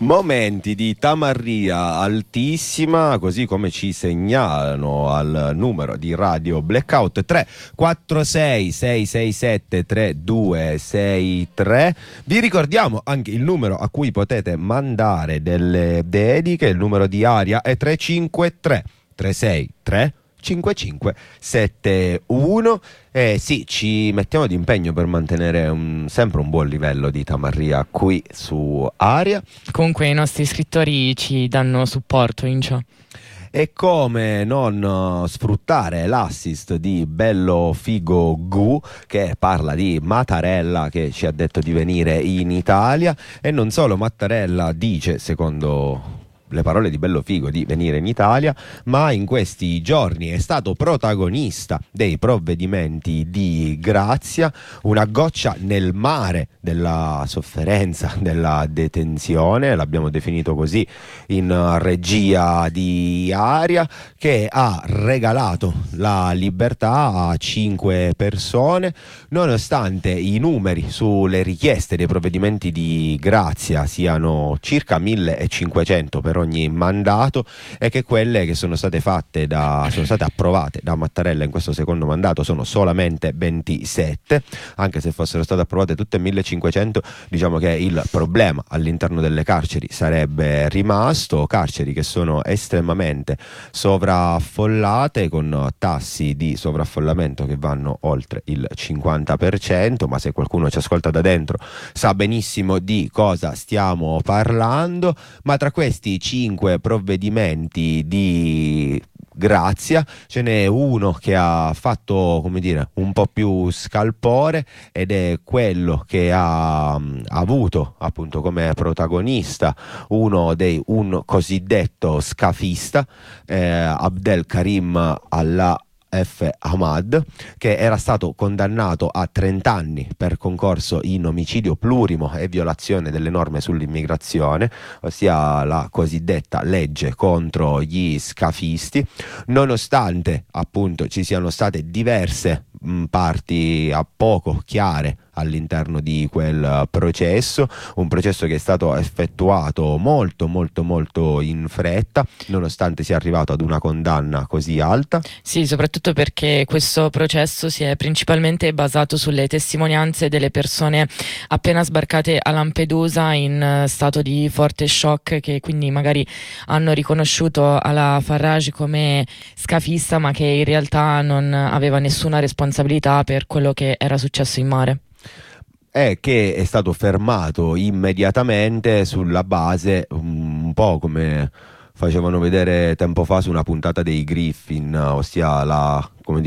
Momenti di tamarria altissima, così come ci segnalano al numero di Radio Blackout 346 667 3263. Vi ricordiamo anche il numero a cui potete mandare delle dediche. Il numero di Aria è 353 363 5571. Sì, ci mettiamo d'impegno per mantenere sempre un buon livello di tamarria qui su Aria. Comunque i nostri scrittori ci danno supporto in ciò. E come non sfruttare l'assist di Bello Figo Gu, che parla di Mattarella, che ci ha detto di venire in Italia. E non solo, Mattarella dice, secondo le parole di Bello Figo, di venire in Italia, ma in questi giorni è stato protagonista dei provvedimenti di grazia, una goccia nel mare della sofferenza, della detenzione, l'abbiamo definito così in regia di Aria, che ha regalato la libertà a 5 persone, nonostante i numeri sulle richieste dei provvedimenti di grazia siano circa 1500 per ogni mandato, e che quelle che sono state approvate da Mattarella in questo secondo mandato sono solamente 27. Anche se fossero state approvate tutte 1500, diciamo che il problema all'interno delle carceri sarebbe rimasto, carceri che sono estremamente sovraffollate, con tassi di sovraffollamento che vanno oltre il 50%, ma se qualcuno ci ascolta da dentro sa benissimo di cosa stiamo parlando. Ma tra questi 5 provvedimenti di grazia ce n'è uno che ha fatto, come dire, un po' più scalpore, ed è quello che ha avuto appunto come protagonista un cosiddetto scafista, Abdelkarim Allah F. Ahmad, che era stato condannato a 30 anni per concorso in omicidio plurimo e violazione delle norme sull'immigrazione, ossia la cosiddetta legge contro gli scafisti, nonostante appunto ci siano state diverse parti a poco chiare all'interno di quel processo, un processo che è stato effettuato molto in fretta, nonostante sia arrivato ad una condanna così alta. Sì, soprattutto perché questo processo si è principalmente basato sulle testimonianze delle persone appena sbarcate a Lampedusa in stato di forte shock, che quindi magari hanno riconosciuto Ala Farraj come scafista, ma che in realtà non aveva nessuna responsabilità per quello che era successo in mare. È che è stato fermato immediatamente sulla base, un po' come facevano vedere tempo fa su una puntata dei Griffin, ossia la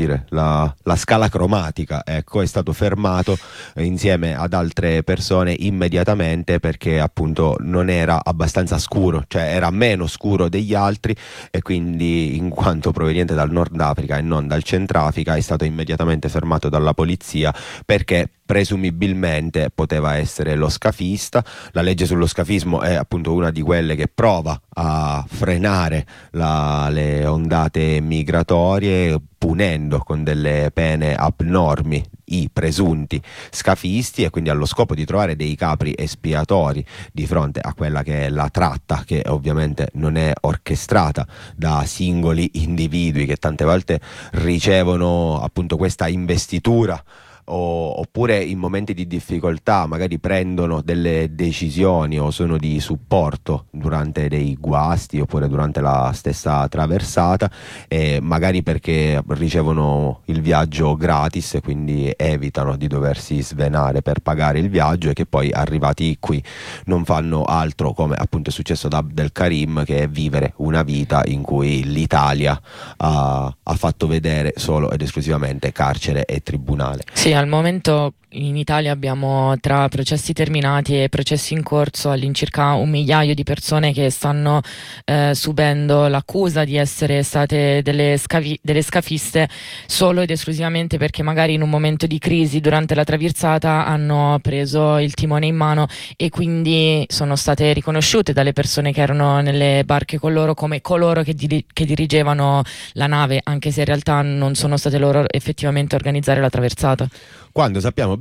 scala cromatica. Ecco, è stato fermato insieme ad altre persone immediatamente perché appunto non era abbastanza scuro, cioè era meno scuro degli altri, e quindi, in quanto proveniente dal Nord Africa e non dal Centrafrica, è stato immediatamente fermato dalla polizia perché presumibilmente poteva essere lo scafista. La legge sullo scafismo è appunto una di quelle che prova a frenare le ondate migratorie, punendo con delle pene abnormi i presunti scafisti, e quindi allo scopo di trovare dei capri espiatori di fronte a quella che è la tratta, che ovviamente non è orchestrata da singoli individui che tante volte ricevono appunto questa investitura, oppure in momenti di difficoltà magari prendono delle decisioni o sono di supporto durante dei guasti oppure durante la stessa traversata, magari perché ricevono il viaggio gratis e quindi evitano di doversi svenare per pagare il viaggio, e che poi arrivati qui non fanno altro, come appunto è successo ad Abdelkarim, che è vivere una vita in cui l'Italia ha fatto vedere solo ed esclusivamente carcere e tribunale. Sì, al momento in Italia abbiamo, tra processi terminati e processi in corso, all'incirca 1 migliaio di persone che stanno subendo l'accusa di essere state delle scafiste solo ed esclusivamente perché magari in un momento di crisi durante la traversata hanno preso il timone in mano, e quindi sono state riconosciute dalle persone che erano nelle barche con loro come coloro che dirigevano la nave, anche se in realtà non sono state loro effettivamente a organizzare la traversata. Quando sappiamo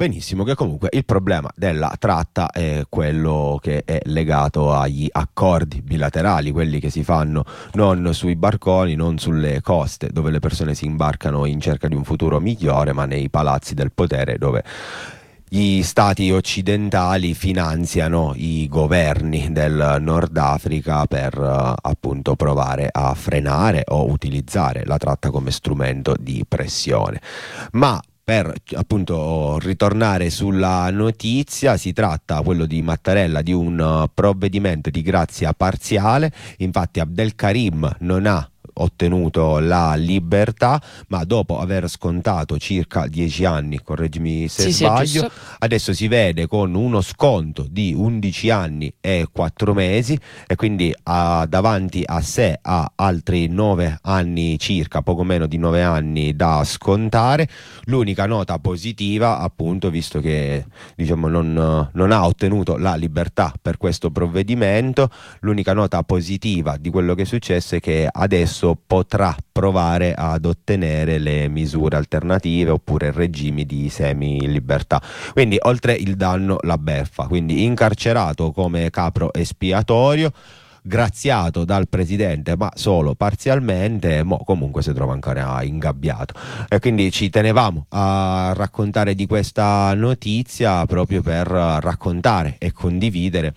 benissimo che comunque il problema della tratta è quello che è legato agli accordi bilaterali, quelli che si fanno non sui barconi, non sulle coste dove le persone si imbarcano in cerca di un futuro migliore, ma nei palazzi del potere dove gli stati occidentali finanziano i governi del Nord Africa per appunto provare a frenare o utilizzare la tratta come strumento di pressione. Ma per appunto ritornare sulla notizia, si tratta, quello di Mattarella, di un provvedimento di grazia parziale. Infatti Abdelkarim non ha ottenuto la libertà, ma dopo aver scontato circa 10 anni, correggimi se sbaglio, adesso si vede con uno sconto di 11 anni e 4 mesi e quindi ha davanti a sé ha altri 9 anni circa, poco meno di 9 anni da scontare. L'unica nota positiva, appunto, visto che diciamo non ha ottenuto la libertà per questo provvedimento, l'unica nota positiva di quello che è successo è che adesso potrà provare ad ottenere le misure alternative oppure regimi di semi-libertà. Quindi oltre il danno la beffa, quindi incarcerato come capro espiatorio, graziato dal presidente ma solo parzialmente, ma comunque si trova ancora ingabbiato, e quindi ci tenevamo a raccontare di questa notizia proprio per raccontare e condividere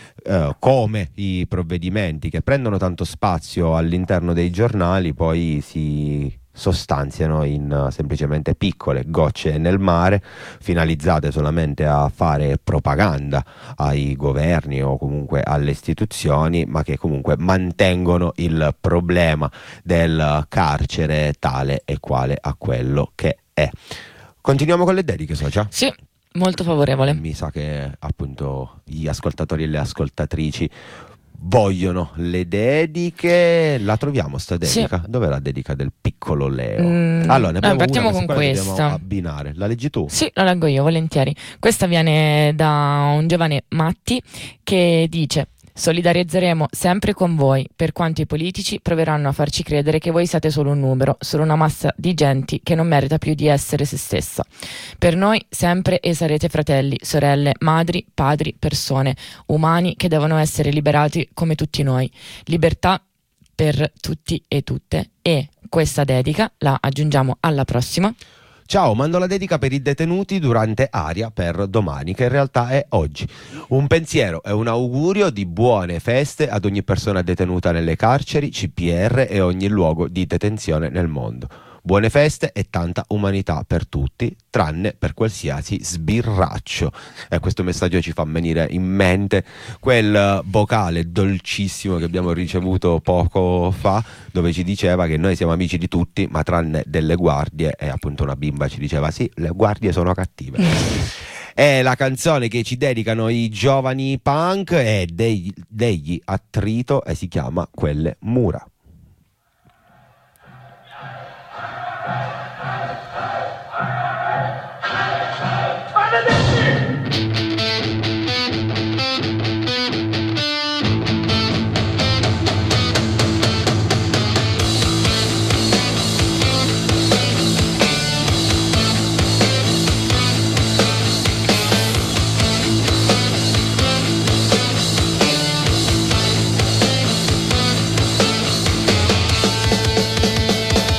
come i provvedimenti che prendono tanto spazio all'interno dei giornali poi si sostanziano in semplicemente piccole gocce nel mare, finalizzate solamente a fare propaganda ai governi o comunque alle istituzioni, ma che comunque mantengono il problema del carcere tale e quale a quello che è. Continuiamo con le dediche, Socia? Sì. Molto favorevole. Mi sa che appunto gli ascoltatori e le ascoltatrici vogliono le dediche. La troviamo sta dedica? Sì. Dov'è la dedica del piccolo Leo? Allora, ne abbiamo partiamo una con questa. Dobbiamo abbinare. La leggi tu? Sì, la leggo io, volentieri. Questa viene da un giovane Matti che dice: solidarizzeremo sempre con voi per quanto i politici proveranno a farci credere che voi siate solo un numero, solo una massa di genti che non merita più di essere se stessa. Per noi sempre e sarete fratelli, sorelle, madri, padri, persone, umani che devono essere liberati come tutti noi. Libertà per tutti e tutte. E questa dedica la aggiungiamo alla prossima. Ciao, mando la dedica per i detenuti durante Aria per domani, che in realtà è oggi. Un pensiero e un augurio di buone feste ad ogni persona detenuta nelle carceri, CPR e ogni luogo di detenzione nel mondo. Buone feste e tanta umanità per tutti, tranne per qualsiasi sbirraccio. E questo messaggio ci fa venire in mente quel vocale dolcissimo che abbiamo ricevuto poco fa, dove ci diceva che noi siamo amici di tutti, ma tranne delle guardie, e appunto una bimba ci diceva sì, le guardie sono cattive. È la canzone che ci dedicano i giovani punk, è degli Attrito e si chiama Quelle mura.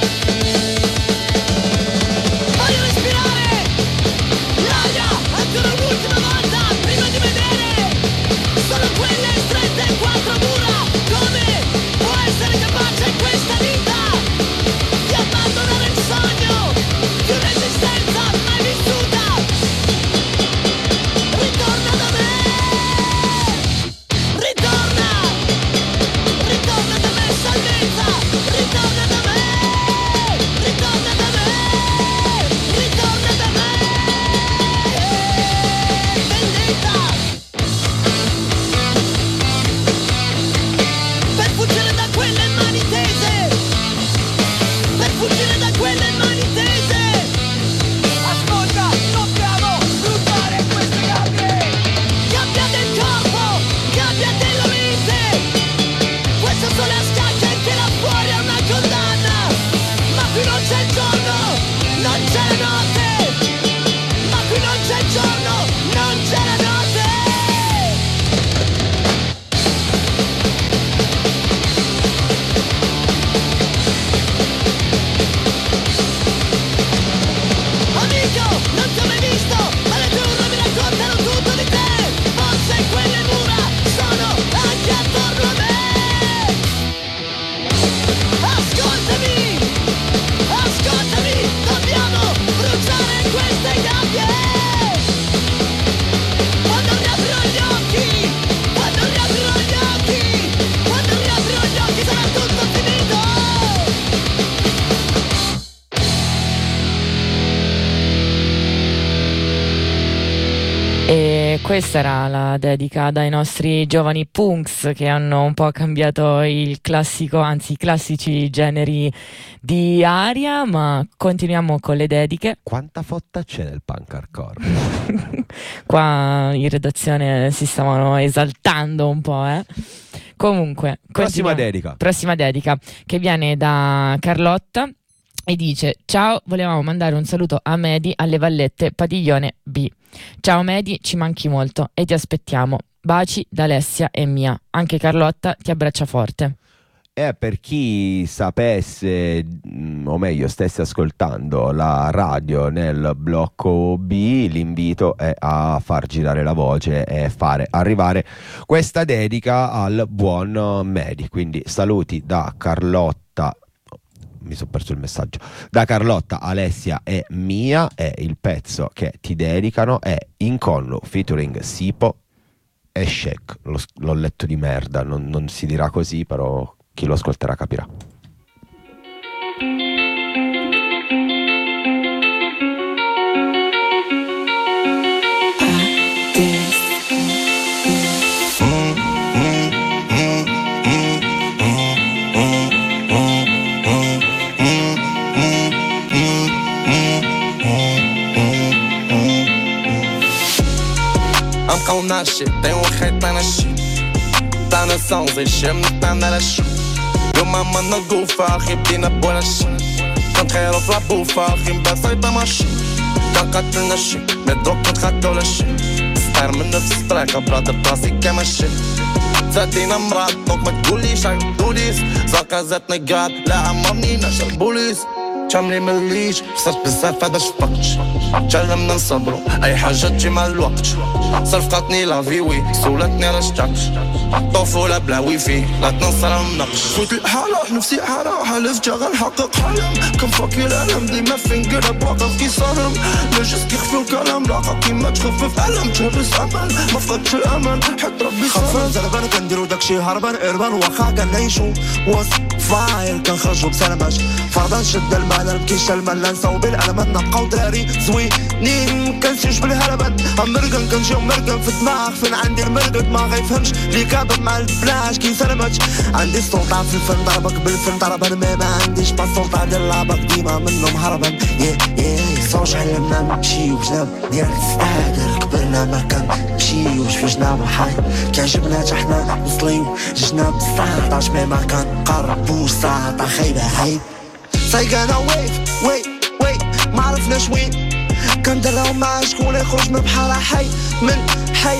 Voglio respirare l'aria ancora E questa era la dedica dai nostri giovani punks che hanno un po' cambiato il classico, anzi i classici generi di aria, ma continuiamo con le dediche. Quanta fotta c'è nel punk hardcore? Qua in redazione si stavano esaltando un po', eh. Comunque, Prossima dedica che viene da Carlotta e dice: ciao, volevamo mandare un saluto a Medi alle Vallette Padiglione B. Ciao Medi, ci manchi molto e ti aspettiamo. Baci da Alessia e Mia. Anche Carlotta ti abbraccia forte. Per chi sapesse, o meglio stesse ascoltando la radio nel blocco B, l'invito è a far girare la voce e fare arrivare questa dedica al buon Medi. Quindi saluti da Carlotta, mi sono perso il messaggio, da Carlotta, Alessia e Mia, e il pezzo che ti dedicano è Inconnu featuring Sipo e Shek. L'ho letto di merda, non si dirà così, però chi lo ascolterà capirà. I'm calling that shit, they won't hate that shit. Dana songs, they shit, dana shit. Yo mama no goofa, أخي بدينا بولا شي كنتخيرو في لابوفا أخي مبان صايبة ماشي كان قاتلنا شي مدروك كنتخدو لا شي ستاير من نفس الطريقة برادر براسي كيما الشي تادينا مراد دونك ما تقوليش عيطوليس زاكا زاتنا قاد لا عمرني ناشا البوليس شاملي مليش خسرت بزاف هذا شفقتش تعلمنا نصبرو أي حاجة تجي مع الوقت صرفقتني لا فيوي سولتني رشتكش طفولة بلا ويفي لا تنصر النقش فوت الحالة نفسي حالة حالف غنحقق حلم كنفكي الألم ديما فين قرب واقف كي صارم نجس كيخفي الكلام لاقا كيما تخفف ألم تهرس أمل ما فقدتش الأمل حتى ربي خفان زربان كنديرو داكشي هربان إربان واخا كنعيشو وسط فاير كنخرجو بسلاماش فرضان شد المال مكيش المال نساو بالألمان نبقاو دراري زوينين كنسيوش بالهربان مرقن كنجيو مرقن في الدماغ فين عندي المرقد ما غيفهمش لي كابب مع البلاش كي سلمتش عندي السلطة في الفن ضربك بالفن ضربان ما عنديش با السلطة ديال لابك ديما منهم هربان صوش علمنا نمشيو جناب ديال الستادر كبرنا ما كنمشيوش في جناب الحي كيعجبنا تا حنا نصليو جناب الساطاش ما كنقربوش ساطا خايبة عيب سايقانا ويت معرفناش وين كندراو مع شكون يخرج من بحر حي من حي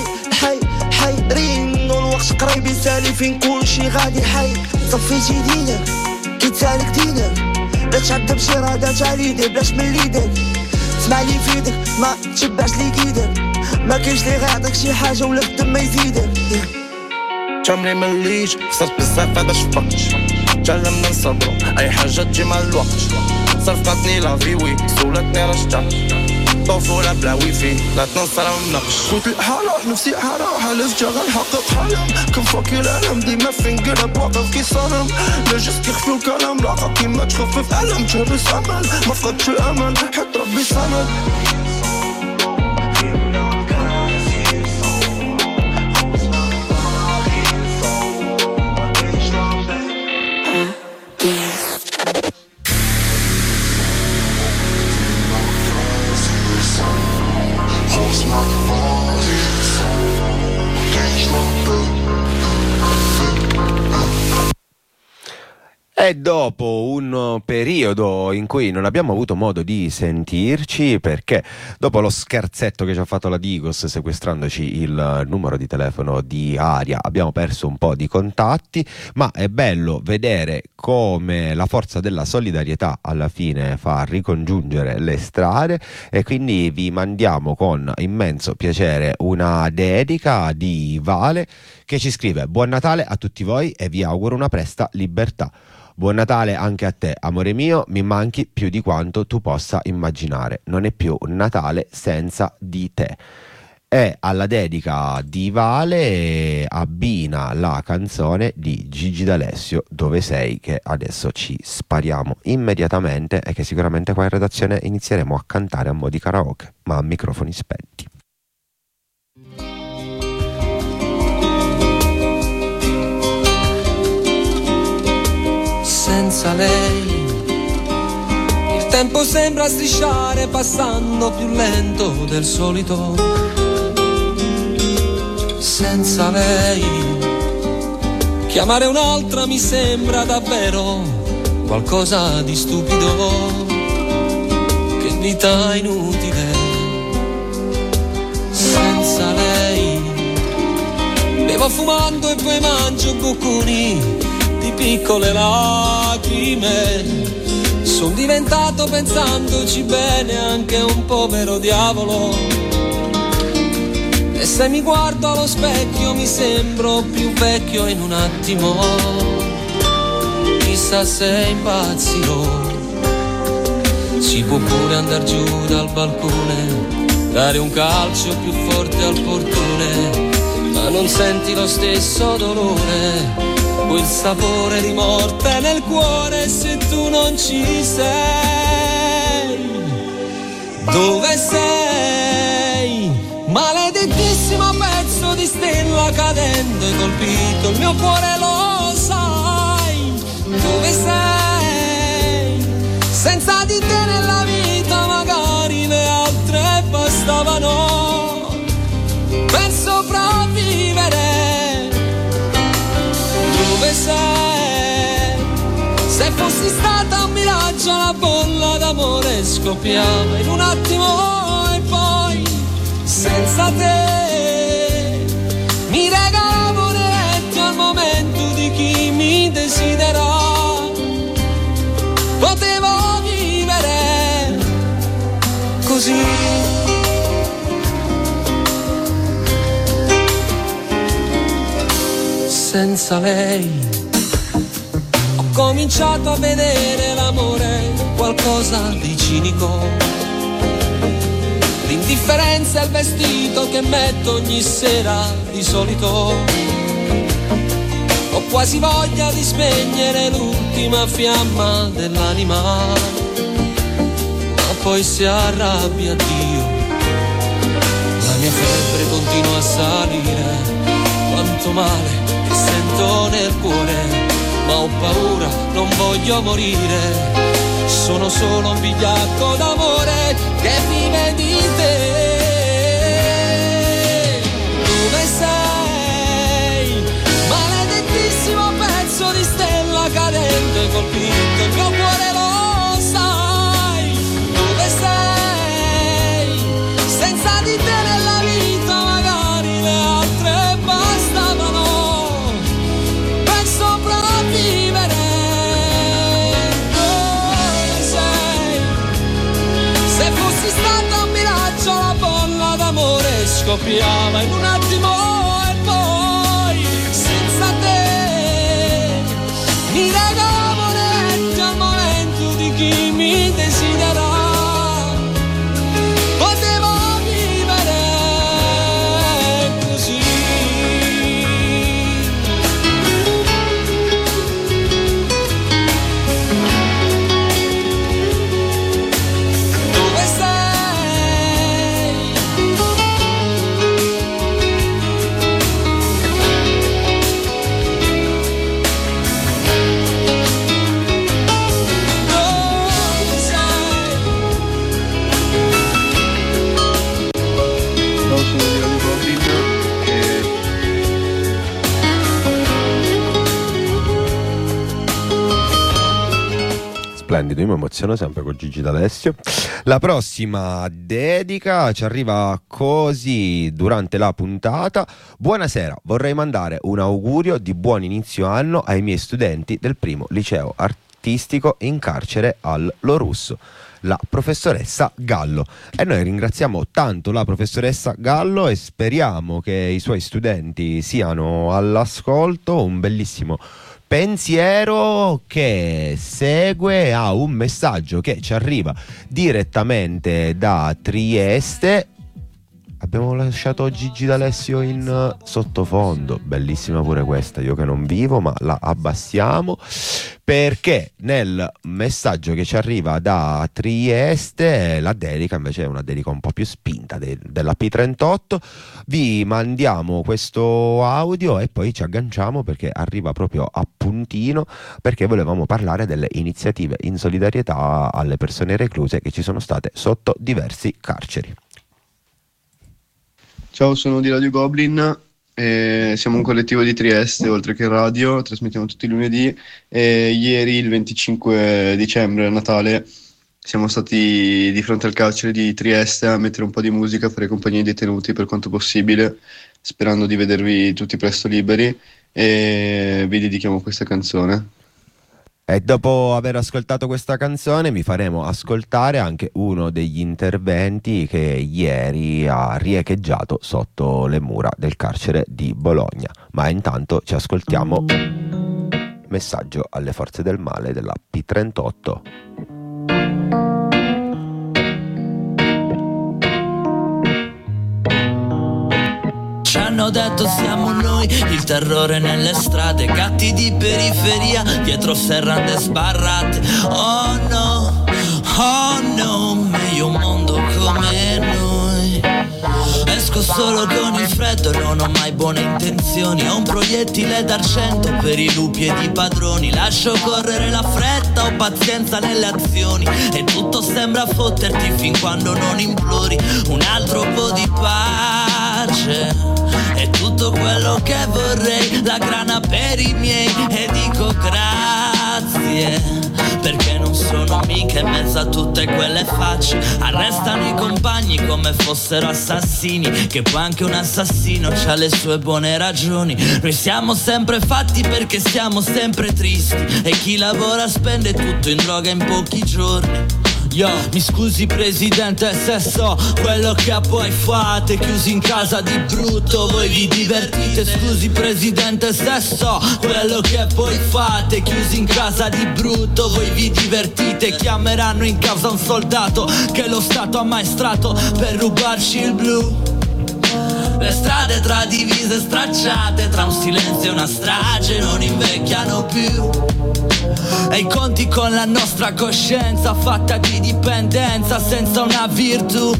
حيرين والوقت قريب يسالي فين كلشي غادي حي صفيتي دينك كيتسالك دينك لا تعذب شي رادات عليدك بلاش من ليدك اسمع لي فيدك ما تشبعش لي كيدك ما كاينش لي غيعطيك شي حاجة ولا الدم ما يزيدك شاملي مليش خسرت بزاف هذا شفقتش تعلمنا نصبرو أي حاجة تجي مع الوقت صرفقتني لا فيوي سولتني رشتكش طفولة بلا ويفي لا تنصر النقش فوت الحالة نفسي حالة حالف غنحقق حلم كنفكي الألم ديما فين قرب واقف كي صارم نجس كيخفي الكلام لاقا كيما تخفف ألم تهرس أمل ما فقدتش الأمل حتى ربي صمد E dopo un periodo in cui non abbiamo avuto modo di sentirci, perché dopo lo scherzetto che ci ha fatto la Digos sequestrandoci il numero di telefono di Aria abbiamo perso un po' di contatti, ma è bello vedere come la forza della solidarietà alla fine fa ricongiungere le strade, e quindi vi mandiamo con immenso piacere una dedica di Vale che ci scrive: buon Natale a tutti voi e vi auguro una presta libertà. Buon Natale anche a te, amore mio, mi manchi più di quanto tu possa immaginare. Non è più Natale senza di te. E alla dedica di Vale abbina la canzone di Gigi D'Alessio, Dove sei, che adesso ci spariamo immediatamente e che sicuramente qua in redazione inizieremo a cantare a mo' di karaoke, ma a microfoni spenti. senza lei. Il tempo sembra strisciare passando più lento del solito. Senza lei chiamare un'altra mi sembra davvero qualcosa di stupido. Che vita inutile senza lei. Bevo fumando e poi mangio bocconi di piccole lacrime. Sono diventato, pensandoci bene, anche un povero diavolo. E se mi guardo allo specchio mi sembro più vecchio in un attimo. Chissà se impazzirò. Si può pure andar giù dal balcone, dare un calcio più forte al portone, ma non senti lo stesso dolore, quel sapore di morte nel cuore se tu non ci sei. Dove sei? Maledettissimo pezzo di stella cadente, colpito il mio cuore, lo sai. Dove sei? Senza di te nella vita magari le altre bastavano per sopravvivere. Dove sei? Se fossi stata un miraggio la bolla d'amore scoppiava in un attimo e poi senza te mi regalavo netti al momento di chi mi desidera. Potevo vivere così. Senza lei ho cominciato a vedere l'amore qualcosa di cinico. L'indifferenza è il vestito che metto ogni sera di solito. Ho quasi voglia di spegnere l'ultima fiamma dell'anima, ma poi si arrabbia Dio. La mia febbre continua a salire, quanto male che sento nel cuore, ma ho paura, non voglio morire. Sono solo un vigliacco d'amore che vive di te. Dove sei? Maledettissimo pezzo di stella cadente, colpito il mio cuore, lo sai. Dove sei? Senza di te nella vita magari le altre bastavano per sopravvivere. Dove sei? Se fossi stata un miraggio la bolla d'amore scoppiava in un attimo e poi senza te mi regalavo netti al momento di chi mi desidera. Potevo vivere così. Dove sei? Dove sei? Ciao, sono Giovanni Bobin e Splendido, io mi emoziono sempre con Gigi D'Alessio. La prossima dedica ci arriva così durante la puntata. Buonasera, vorrei mandare un augurio di buon inizio anno ai miei studenti del primo liceo artistico in carcere al Lorusso, la professoressa Gallo. E noi ringraziamo tanto la professoressa Gallo e speriamo che i suoi studenti siano all'ascolto. Un bellissimo pensiero che segue a un messaggio che ci arriva direttamente da Trieste. abbiamo lasciato Gigi D'Alessio in sottofondo, bellissima pure questa, io che non vivo, ma la abbassiamo perché nel messaggio che ci arriva da Trieste la dedica invece è una dedica un po' più spinta della P38. Vi mandiamo questo audio e poi ci agganciamo perché arriva proprio a puntino, perché volevamo parlare delle iniziative in solidarietà alle persone recluse che ci sono state sotto diversi carceri. Ciao, sono di Radio Goblin, siamo un collettivo di Trieste, oltre che radio, trasmettiamo tutti i lunedì e ieri, il 25 dicembre, a Natale, siamo stati di fronte al carcere di Trieste a mettere un po' di musica, a fare compagnia ai detenuti per quanto possibile, sperando di vedervi tutti presto liberi, e vi dedichiamo questa canzone. E dopo aver ascoltato questa canzone vi faremo ascoltare anche uno degli interventi che ieri ha riecheggiato sotto le mura del carcere di Bologna. Ma intanto ci ascoltiamo Messaggio alle forze del male della P38. Hanno detto siamo noi, il terrore nelle strade, gatti di periferia, dietro serrande sbarrate. Oh no, meglio un mondo come noi. Esco solo con il freddo, non ho mai buone intenzioni. Ho un proiettile d'argento per i lupi ed i padroni. Lascio correre la fretta, ho pazienza nelle azioni. E tutto sembra fotterti fin quando non implori un altro po' di pace. È tutto quello che vorrei, la grana per i miei. E dico grazie, perché non sono mica in mezzo a tutte quelle facce. Arrestano i compagni come fossero assassini, che poi anche un assassino c'ha le sue buone ragioni. Noi siamo sempre fatti perché siamo sempre tristi, e chi lavora spende tutto in droga in pochi giorni. Yo, mi scusi presidente se so quello che poi fate, chiusi in casa di brutto, voi vi divertite. Scusi presidente se so quello che poi fate, chiusi in casa di brutto, voi vi divertite. Chiameranno in causa un soldato che lo Stato ha maestrato per rubarci il blu. Le strade tra divise stracciate, tra un silenzio e una strage, non invecchiano più. E i conti con la nostra coscienza, fatta di dipendenza, senza una virtù.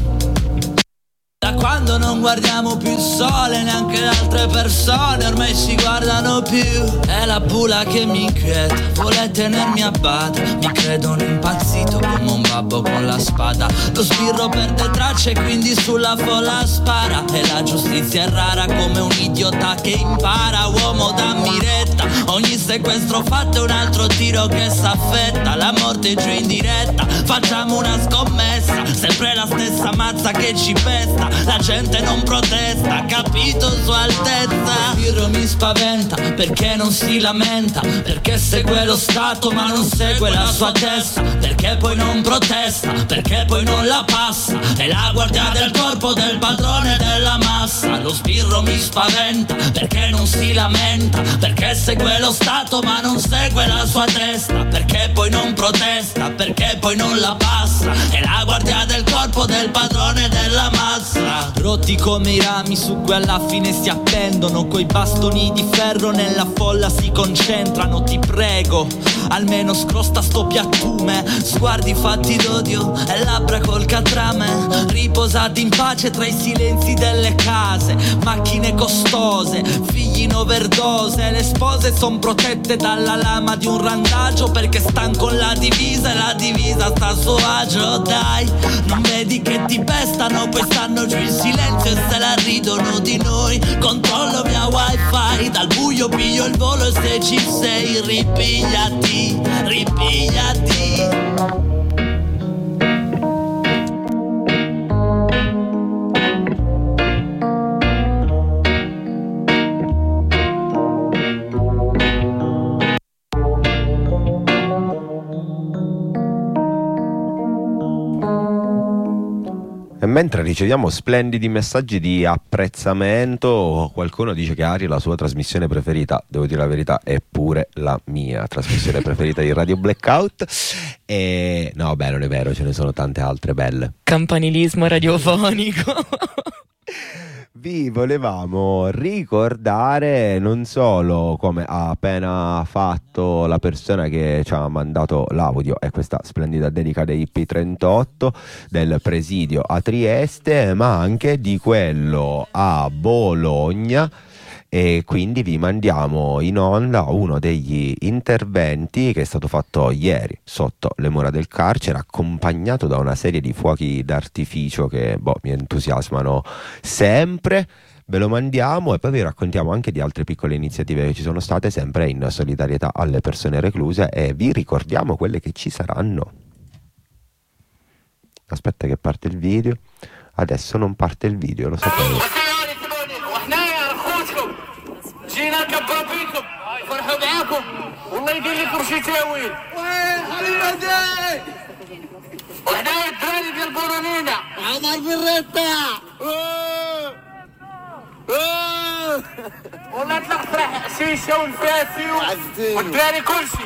Da quando non guardiamo più il sole, neanche le altre persone ormai si guardano più. È la bula che mi inquieta, vuole tenermi a bada. Mi credono impazzito come un babbo con la spada. Lo sbirro perde tracce, quindi sulla folla spara. E la giustizia è rara come un idiota che impara. Uomo dammi retta, ogni sequestro fatto è un altro tiro che s'affetta. La morte giù in diretta, facciamo una scommessa. Sempre la stessa mazza che ci pesta. La gente non protesta, capito Sua Altezza? Il Pirro mi spaventa perché non si lamenta, perché segue lo Stato ma non segue la sua testa, perché poi non protesta, perché poi non la passa. È la guardia del corpo del padrone della massa. Lo Spirro mi spaventa perché non si lamenta, perché segue lo Stato ma non segue la sua testa, perché poi non protesta, perché poi non la passa. È la guardia del corpo del padrone della massa. Rotti come i rami su cui alla fine si appendono, coi bastoni di ferro nella folla si concentrano. Ti prego, almeno scrosta sto piattume. Sguardi fatti d'odio e labbra col catrame, riposati in pace tra i silenzi delle case. Macchine costose, figli in overdose. Le spose son protette dalla lama di un randagio, perché stan con la divisa e la divisa sta a suo agio. Dai, non vedi che ti pestano, poi stanno giù in silenzio e se la ridono di noi. Controllo mia wifi, dal buio piglio il volo e se ci sei ripigliati, ripigliati. E mentre riceviamo splendidi messaggi di apprezzamento, qualcuno dice che Ari è la sua trasmissione preferita. Devo dire la verità, è pure la mia trasmissione preferita di Radio Blackout. E no, beh, non è vero, ce ne sono tante altre belle. Campanilismo radiofonico. Vi volevamo ricordare non solo, come ha appena fatto la persona che ci ha mandato l'audio e questa splendida dedica dei P38 del presidio a Trieste, ma anche di quello a Bologna. E quindi vi mandiamo in onda uno degli interventi che è stato fatto ieri sotto le mura del carcere, accompagnato da una serie di fuochi d'artificio che mi entusiasmano sempre. Ve lo mandiamo e poi vi raccontiamo anche di altre piccole iniziative che ci sono state, sempre in solidarietà alle persone recluse, e vi ricordiamo quelle che ci saranno. Aspetta che parte il video. Adesso non parte il video, lo sapevo. جينا نكبروا فيكم فرحوا معاكم والله يدير لكم شي تاويل وين حمادي وحنايا الدراري ديال بورونينا عمر بن ريطة والله طلع فرح شيشه والفاسي والدراري كلشي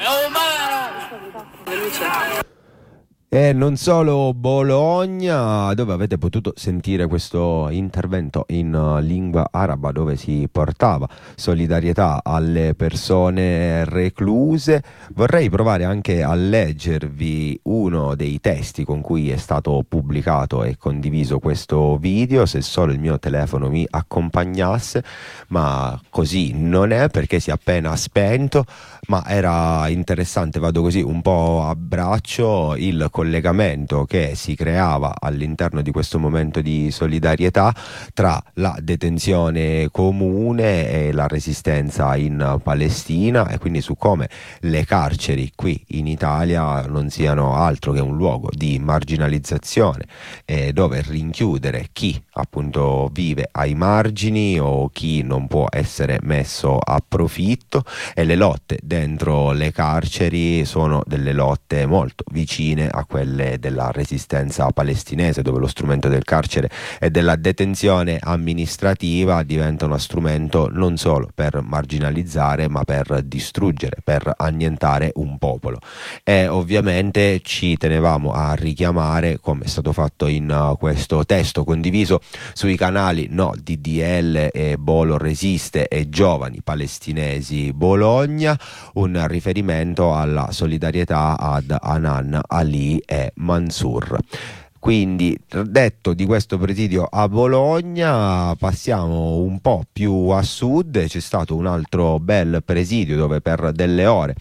E non solo Bologna, dove avete potuto sentire questo intervento in lingua araba, dove si portava solidarietà alle persone recluse. Vorrei provare anche a leggervi uno dei testi con cui è stato pubblicato e condiviso questo video, se solo il mio telefono mi accompagnasse, ma così non è, perché si è appena spento, ma era interessante. Vado così un po' a braccio il collegamento che si creava all'interno di questo momento di solidarietà tra la detenzione comune e la resistenza in Palestina, e quindi su come le carceri qui in Italia non siano altro che un luogo di marginalizzazione, dove rinchiudere chi appunto vive ai margini o chi non può essere messo a profitto. E le lotte dentro le carceri sono delle lotte molto vicine a quelle della resistenza palestinese, dove lo strumento del carcere e della detenzione amministrativa diventa uno strumento non solo per marginalizzare, ma per distruggere, per annientare un popolo. E ovviamente ci tenevamo a richiamare, come è stato fatto in questo testo condiviso sui canali No DDL e Bolo Resiste e Giovani Palestinesi Bologna, un riferimento alla solidarietà ad Hanan, Ali e Mansour. Quindi, detto di questo presidio a Bologna, passiamo un po' più a sud. C'è stato un altro bel presidio dove per delle ore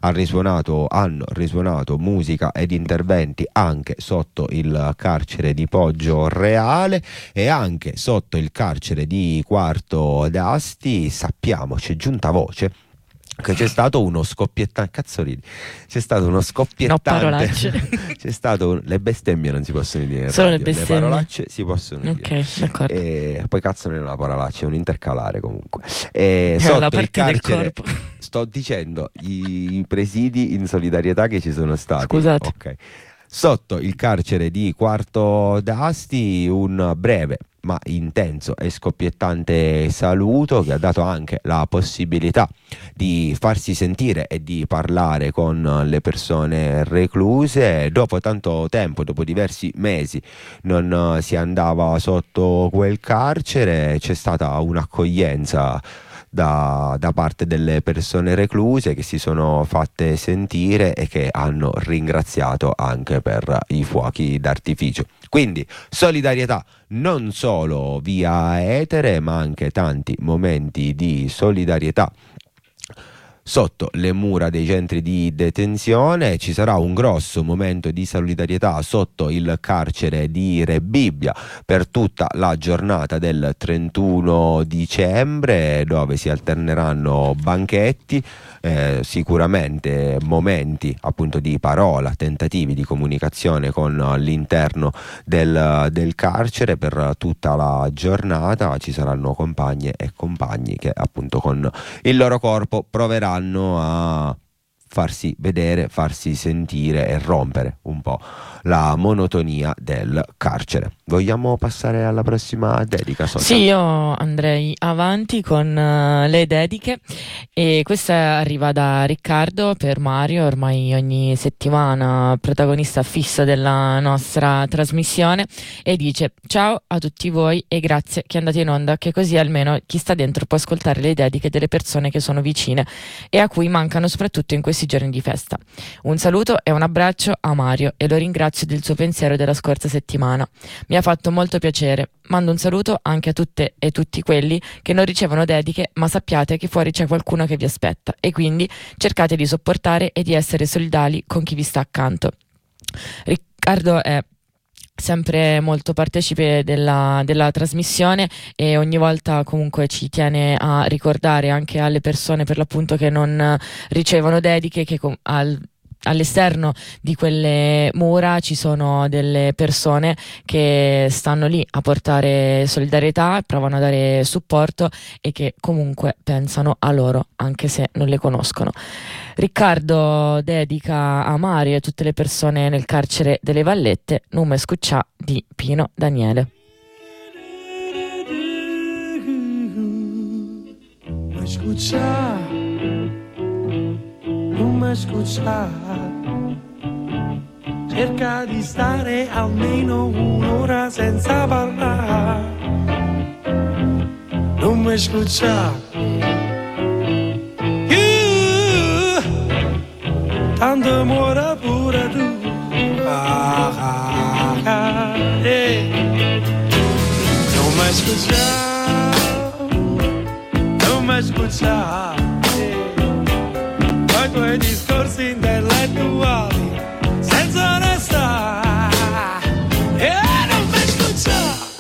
hanno risuonato musica ed interventi anche sotto il carcere di Poggio Reale e anche sotto il carcere di Quarto d'Asti. Sappiamo, c'è giunta voce che c'è stato uno scoppiettante, c'è stato uno scoppiettante, no parolacce. C'è stato le bestemmie non si possono dire, solo radio. le bestemmie, le parolacce si possono dire, ok, d'accordo. E poi cazzo non è una parolaccia, è un intercalare comunque. Sotto la parte il carcere, del corpo. Sto dicendo i presidi in solidarietà che ci sono stati. Scusate. Ok. Sotto il carcere di Quarto d'Asti un breve ma intenso e scoppiettante saluto che ha dato anche la possibilità di farsi sentire e di parlare con le persone recluse. Dopo tanto tempo, dopo diversi mesi, non si andava sotto quel carcere, c'è stata un'accoglienza da parte delle persone recluse che si sono fatte sentire e che hanno ringraziato anche per i fuochi d'artificio. Quindi solidarietà non solo via etere, ma anche tanti momenti di solidarietà sotto le mura dei centri di detenzione. Ci sarà un grosso momento di solidarietà sotto il carcere di Rebibbia per tutta la giornata del 31 dicembre, dove si alterneranno banchetti, sicuramente momenti appunto di parola, tentativi di comunicazione con l'interno del carcere. Per tutta la giornata ci saranno compagne e compagni che appunto con il loro corpo proveranno a farsi vedere, farsi sentire e rompere un po' la monotonia del carcere. Vogliamo passare alla prossima dedica, Sonia? Sì, io andrei avanti con le dediche, e questa arriva da Riccardo per Mario, ormai ogni settimana protagonista fissa della nostra trasmissione, e dice: ciao a tutti voi e grazie che andate in onda, che così almeno chi sta dentro può ascoltare le dediche delle persone che sono vicine e a cui mancano soprattutto in questi giorni di festa. Un saluto e un abbraccio a Mario e lo ringrazio del suo pensiero della scorsa settimana. Mi ha fatto molto piacere. Mando un saluto anche a tutte e tutti quelli che non ricevono dediche, ma sappiate che fuori c'è qualcuno che vi aspetta e quindi cercate di sopportare e di essere solidali con chi vi sta accanto. Riccardo è sempre molto partecipe della trasmissione e ogni volta comunque ci tiene a ricordare anche alle persone per l'appunto che non ricevono dediche che all'esterno di quelle mura ci sono delle persone che stanno lì a portare solidarietà, provano a dare supporto e che comunque pensano a loro anche se non le conoscono. Riccardo dedica a Mario e a tutte le persone nel carcere delle Vallette Nume Scuccià di Pino Daniele. Non mi scusa, cerca di stare almeno un'ora senza parlare. Non mi scusa, tanto muore pure tu. Non mi scusa, non mi scusa. I tuoi discorsi intellettuali senza onestà e non mi scusa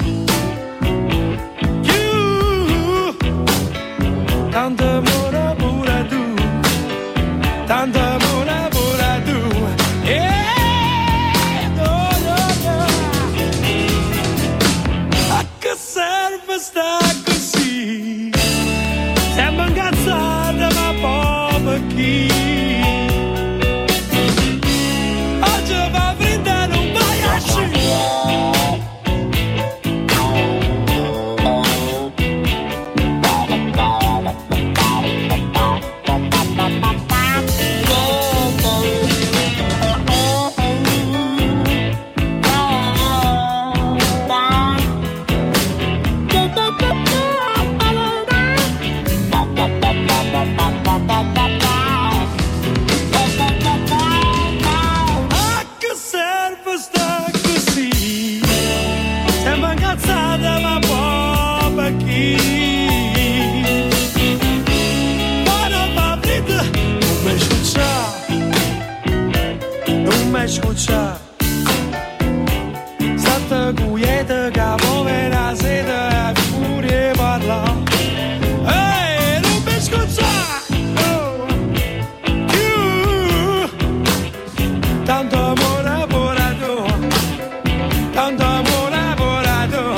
più. Tanto amore pure tu, tanto amore pure tu. No, no, no. A che serve sta così? Sembra incazzata ma poi per chi? Escucha, state quiete che muove la sede e furia parla. Ehi, non mi scusa, no, più. Tanto amore pure tu, tanto amore pure tu.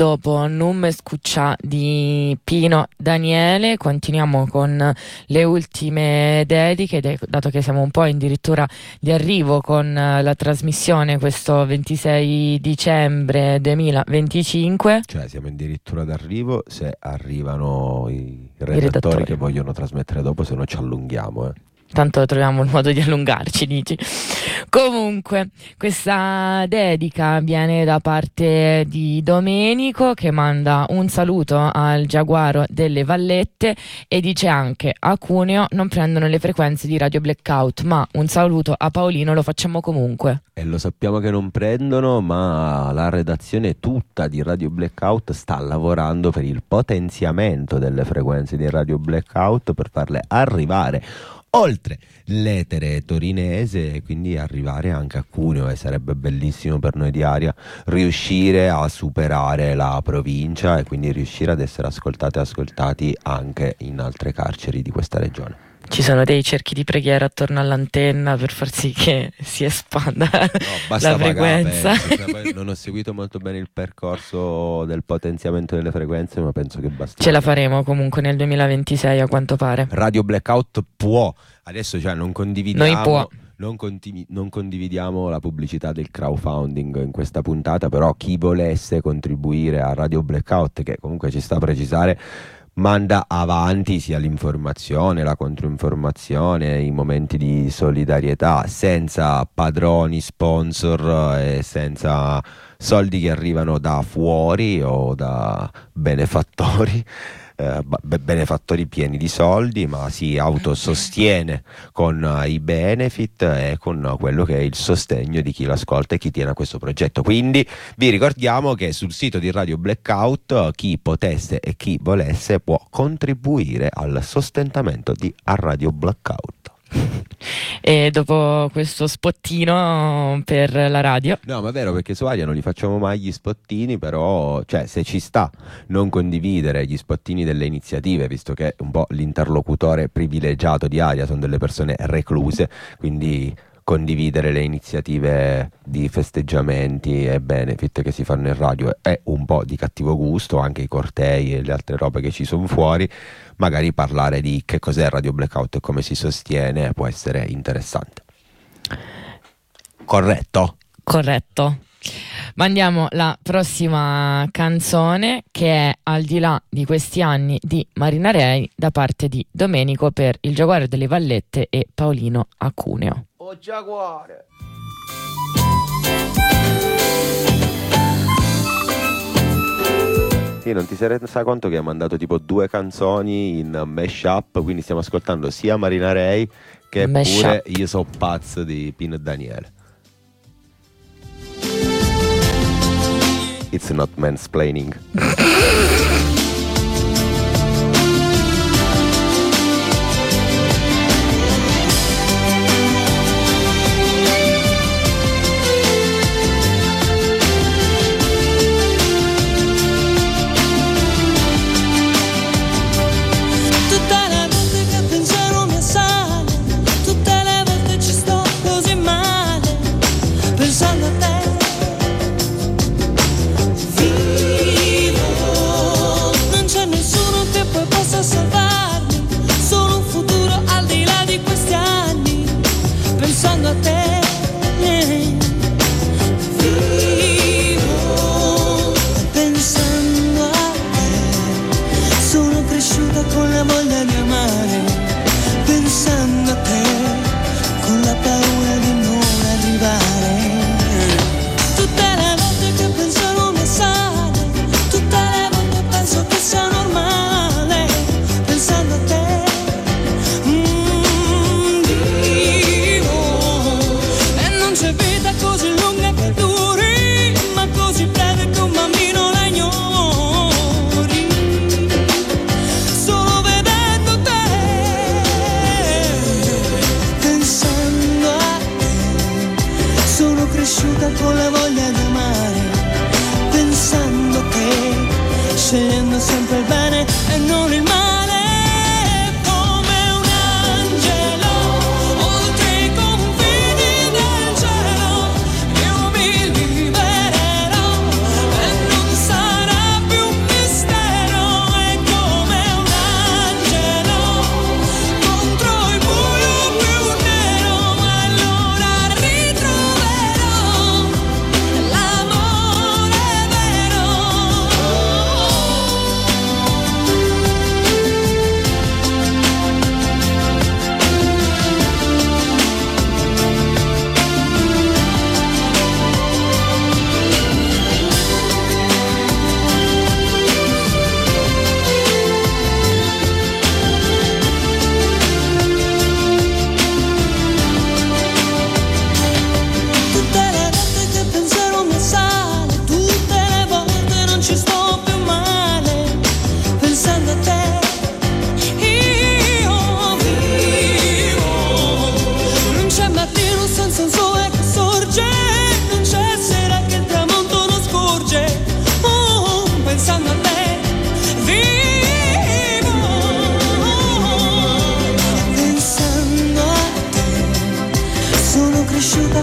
dopo Numme Scuccia di Pino Daniele continuiamo con le ultime dediche, dato che siamo un po' addirittura di arrivo con la trasmissione questo 26 dicembre 2025. Cioè siamo addirittura d'arrivo se arrivano i redattori che vogliono trasmettere dopo, se no ci allunghiamo. Tanto troviamo un modo di allungarci, dici. Comunque, questa dedica viene da parte di Domenico, che manda un saluto al Giaguaro delle Vallette e dice anche: a Cuneo non prendono le frequenze di Radio Blackout, ma un saluto a Paolino lo facciamo comunque. E lo sappiamo che non prendono, ma la redazione tutta di Radio Blackout sta lavorando per il potenziamento delle frequenze di Radio Blackout per farle arrivare oltre l'etere torinese e quindi arrivare anche a Cuneo, e sarebbe bellissimo per noi di Aria riuscire a superare la provincia e quindi riuscire ad essere ascoltate e ascoltati anche in altre carceri di questa regione. Ci sono dei cerchi di preghiera attorno all'antenna per far sì che si espanda la frequenza. Non ho seguito molto bene il percorso del potenziamento delle frequenze, ma penso che basta. Ce la faremo comunque nel 2026 a quanto pare. Radio Blackout può, adesso cioè non condividiamo. Noi può. Non condividiamo la pubblicità del crowdfunding in questa puntata, però chi volesse contribuire a Radio Blackout, che comunque ci sta a precisare, manda avanti sia l'informazione, la controinformazione, i momenti di solidarietà, senza padroni, sponsor e senza soldi che arrivano da fuori o da benefattori pieni di soldi, ma si autosostiene con i benefit e con quello che è il sostegno di chi l'ascolta e chi tiene a questo progetto. Quindi vi ricordiamo che sul sito di Radio Blackout chi potesse e chi volesse può contribuire al sostentamento di A Radio Blackout. E dopo questo spottino per la radio, no, ma è vero, perché su Aria non li facciamo mai gli spottini, però cioè se ci sta non condividere gli spottini delle iniziative, visto che un po' l'interlocutore privilegiato di Aria sono delle persone recluse, quindi condividere le iniziative di festeggiamenti e benefit che si fanno in radio è un po' di cattivo gusto, anche i cortei e le altre robe che ci sono fuori. Magari parlare di che cos'è Radio Blackout e come si sostiene può essere interessante. Corretto? Corretto. Mandiamo la prossima canzone, che è Al di là di questi anni di Marina Rei, da parte di Domenico per il Giaguaro delle Vallette e Paolino a Cuneo. Oh Giaguare! Sì, non ti sei resa conto che ha mandato tipo 2 canzoni in mashup, quindi stiamo ascoltando sia Marina Rei che pure Io so pazzo di Pino Daniele. It's not mansplaining.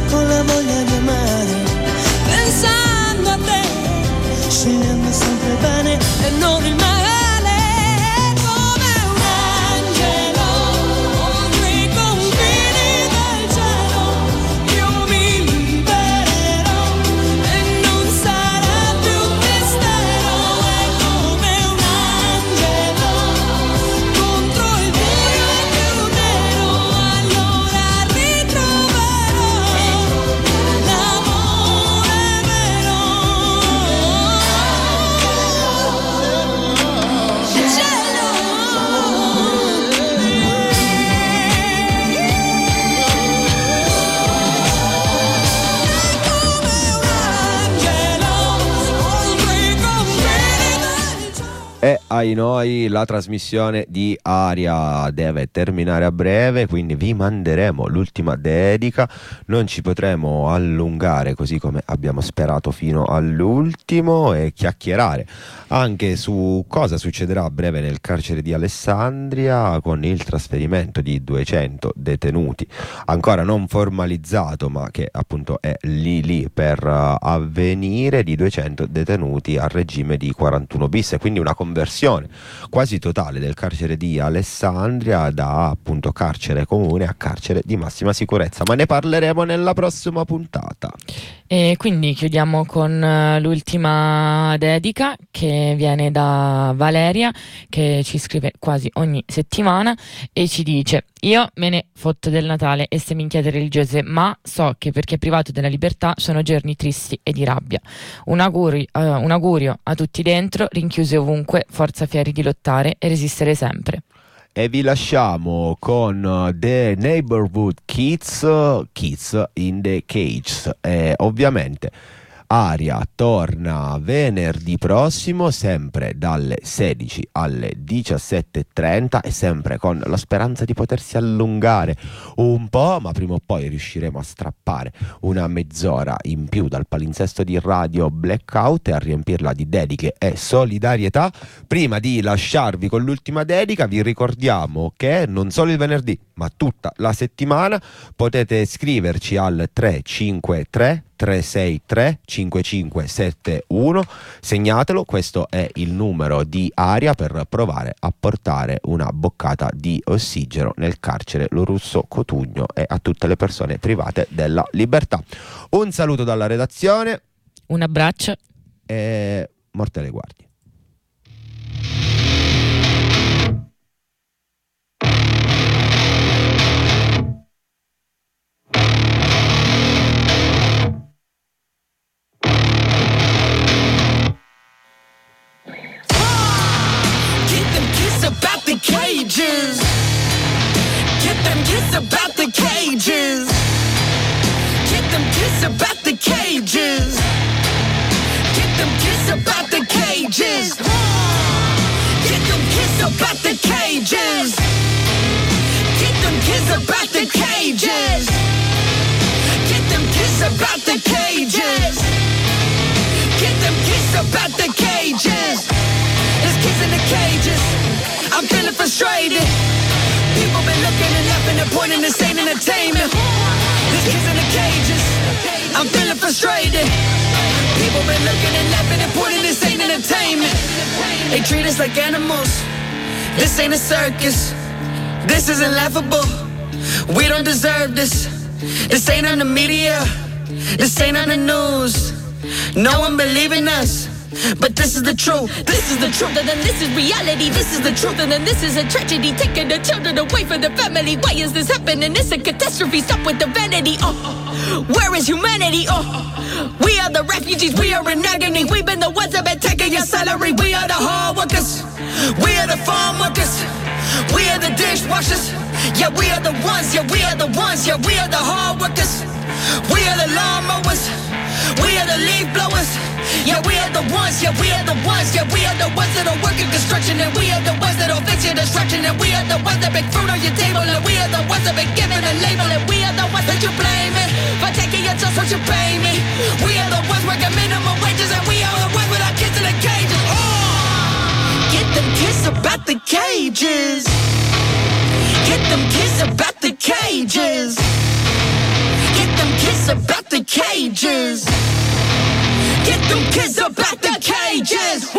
con la voglia di amare, pensando a te, scegliendo sempre bene e non il male. Come un angelo oltre i confini del cielo, io mi libererò e non sarà più mistero. È come un angelo contro il buio più nero, allora ritroverò l'amore vero. E ai noi la trasmissione di Aria deve terminare a breve, quindi vi manderemo l'ultima dedica. Non ci potremo allungare così come abbiamo sperato fino all'ultimo e chiacchierare anche su cosa succederà a breve nel carcere di Alessandria con il trasferimento di 200 detenuti ancora non formalizzato, ma che appunto è lì per avvenire, di 200 detenuti al regime di 41 bis, e quindi una conversione quasi totale del carcere di Alessandria da appunto carcere comune a carcere di massima sicurezza, ma ne parleremo nella prossima puntata. E quindi chiudiamo con l'ultima dedica, che viene da Valeria, che ci scrive quasi ogni settimana e ci dice: io me ne fotto del Natale e semminchiate religiose, ma so che per chi è privato della libertà sono giorni tristi e di rabbia. Un augurio a tutti dentro, rinchiusi ovunque, forza fieri di lottare e resistere sempre. E vi lasciamo con The Neighborhood Kids in the Cages. E ovviamente Aria torna venerdì prossimo, sempre dalle 16 alle 17:30 e sempre con la speranza di potersi allungare un po', ma prima o poi riusciremo a strappare una mezz'ora in più dal palinsesto di Radio Blackout e a riempirla di dediche e solidarietà. Prima di lasciarvi con l'ultima dedica, vi ricordiamo che non solo il venerdì, ma tutta la settimana potete scriverci al 353 363 5571, segnatelo, questo è il numero di Aria per provare a portare una boccata di ossigeno nel carcere Lorusso Cotugno e a tutte le persone private della libertà. Un saluto dalla redazione, un abbraccio e morte alle guardie. About the cages, get them kids about the cages, get them kids about the cages, get them kids about the cages, get them kids about the cages, get them kids about the cages, get them kids about the cages, get them kids about the cages. There's kids in the cages. I'm feeling frustrated. People been looking and laughing and pointing, this ain't entertainment. There's kids in the cages. I'm feeling frustrated. People been looking and laughing and pointing, this ain't entertainment. They treat us like animals. This ain't a circus. This isn't laughable. We don't deserve this. This ain't on the media. This ain't on the news. No one believing us. But this is the truth, this is the truth, and then this is reality, this is the truth, and then this is a tragedy, taking the children away from the family. Why is this happening? It's a catastrophe, stop with the vanity. Where is humanity? We are the refugees, we are in agony. We've been the ones that been taking your salary. We are the hard workers, we are the farm workers, we are the dishwashers. Yeah, we are the ones, yeah, we are the ones, yeah, we are the hard workers. We are the lawnmowers, we are the leaf blowers. Yeah, we are the ones, yeah, we are the ones, yeah, we are the ones that'll work in construction, and we are the ones that'll fix your destruction, and we are the ones that bring food on your table, and we are the ones that been given a label, and we are the ones that you blaming for taking your just what you pay me. We are the ones working minimum wages, and we are the ones with our kids in the cages. Get them kids about the cages. Get them kids about the cages. Get them kids kids about the cages. Get them kids about the cages.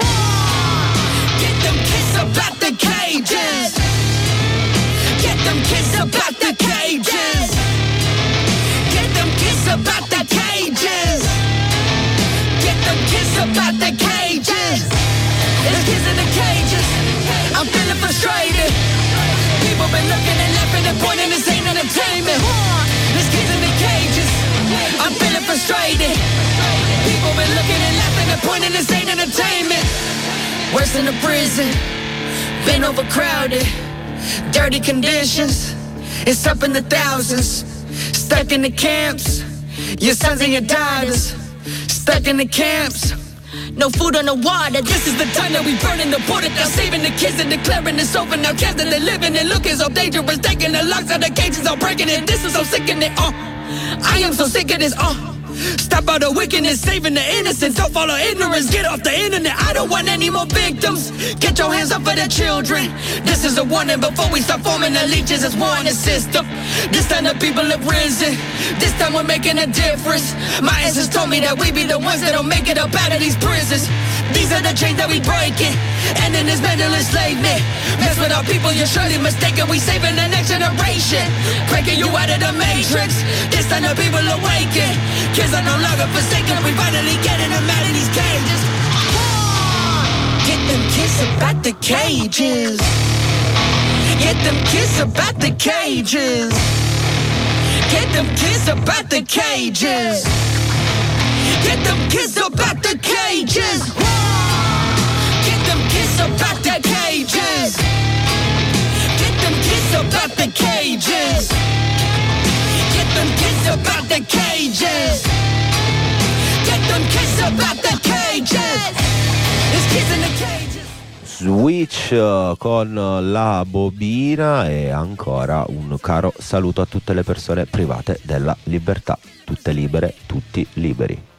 Get them kids about the cages. Get them kids about the cages. Get them kids about the cages. Get them kids about the cages. There's kids in the cages. I'm feeling frustrated. People been looking and laughing and pointing, this ain't entertainment. There's kids in the cages. I'm feeling frustrated. People been looking and laughing and pointing, this ain't entertainment. Worse than a prison. Been overcrowded. Dirty conditions. It's up in the thousands. Stuck in the camps. Your sons and your daughters. Stuck in the camps. No food on the water. This is the time that we burning the border down, saving the kids and declaring it's over now. Camps that they're living in looking so dangerous, taking the locks out the cages, all breaking it. This is so sick in it. I am so sick of this. Stop all the wickedness, saving the innocents. Don't follow ignorance, get off the internet. I don't want any more victims. Get your hands up for the children. This is a warning before we start forming the leeches. It's war in the system. This time the people have risen. This time we're making a difference. My ancestors told me that we be the ones that don't make it up out of these prisons. These are the chains that we breaking. And in this mental enslavement. Mess with our people, you're surely mistaken. We saving the next generation. Breaking you out of the matrix. This time the people awaken. Kids are no longer forsaken. We finally getting them out of these cages. Get them kids about the cages. Get them kids about the cages. Get them kids about the cages. Get them kids about the cages. Get them kids about the cages. Get them kids about the cages. Get them kids about the cages. Get them kids about the cages. There's kids in the cages. Switch con la bobina e ancora un caro saluto a tutte le persone private della libertà. Tutte libere, tutti liberi.